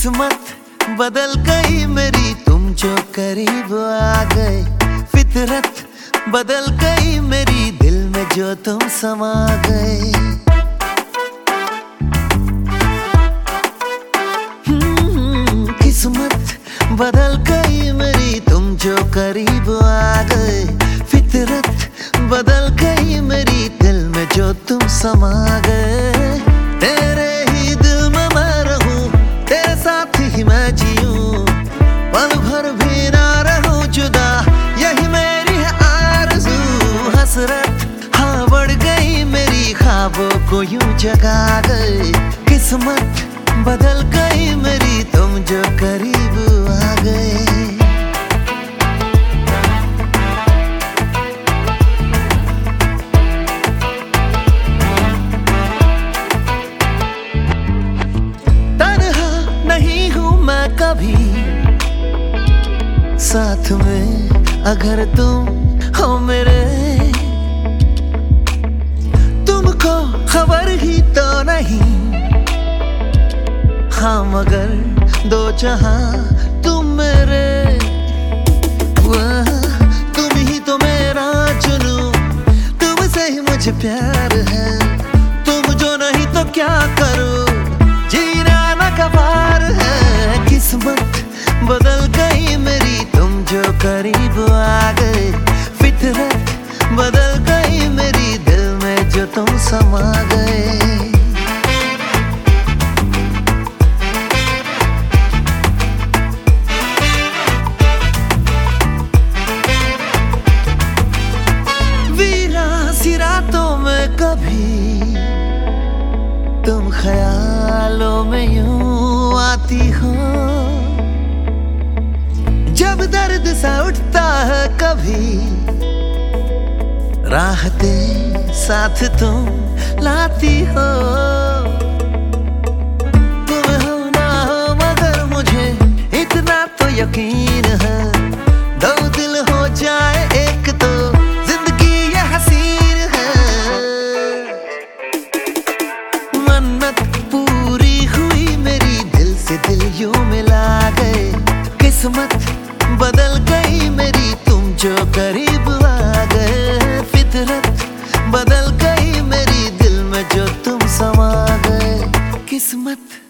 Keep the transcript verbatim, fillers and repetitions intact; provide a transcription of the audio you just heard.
किस्मत बदल गई मेरी, तुम जो करीब आ गए। फितरत बदल गई मेरी, दिल में जो तुम समा गए। किस्मत बदल गई मेरी, तुम जो करीब आ गए। फितरत बदल गई मेरी, दिल में जो तुम समा गए। तेरे ही दिल में मैं रहूं, तेरे साथ ही मैं जीऊं, पल भर भी ना रहूं जुदा, यही मेरी है आरज़ू। हसरत हाँ बढ़ गई मेरी, ख्वाबों को यूं जगा गए। किस्मत बदल गई मेरी, तुम जो करीब आ गए। तन्हा नहीं हूं मैं कभी, साथ में अगर तुम हो मेरे। तुमको खबर ही तो नहीं, हाँ मगर दो जहां तुम मेरे। वाह तुम ही तो मेरा जुनू, तुमसे ही मुझे प्यार है। तुम जो नहीं तो क्या करूं, जीना न कबार है। किस्मत बदल गई मेरी, तुम जो करीब आ गए। फितरत बदल गई मेरी, दिल में जो तुम समा गए। रातों में कभी तुम ख्यालों में यूं आती हो, जब दर्द सा उठता है कभी, राहतें साथ तुम लाती हो। तुम हो ना हो मगर मुझे इतना तो यकीन है, दो दिल हो जाए एक तो जिंदगी ये हसीन। पूरी हुई मेरी, दिल से दिल यूं मिला गए। किस्मत बदल गई मेरी, तुम जो करीब आ गए। फितरत बदल गई मेरी, दिल में जो तुम समा गए। किस्मत